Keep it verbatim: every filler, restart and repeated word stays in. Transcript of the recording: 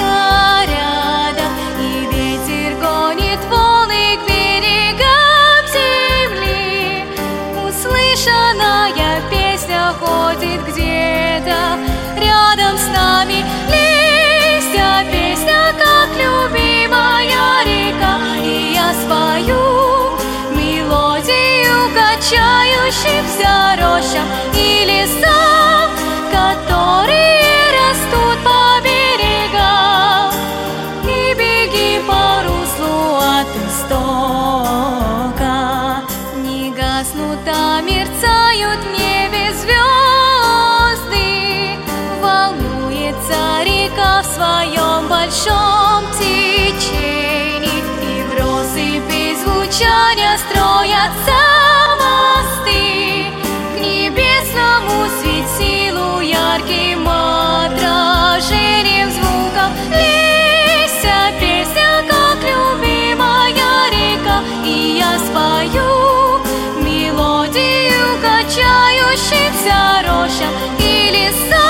рядом, и ветер гонит волны к берегам земли. Услышанная песня ходит где-то рядом с нами. Листья, песня, как любимая река, и я спою мелодию качающимся рощам и лесам, которые растут по берегам. И беги по руслу от истока, не гаснут, а мерцают в небе звезды. Волнуется река в своем большом течении, и в россыпи звучания строятся мосты к небесному светилу ярким отражением звуков. Лися, песня, как любимая река, и я спою мелодию качающимся рощам и лесам.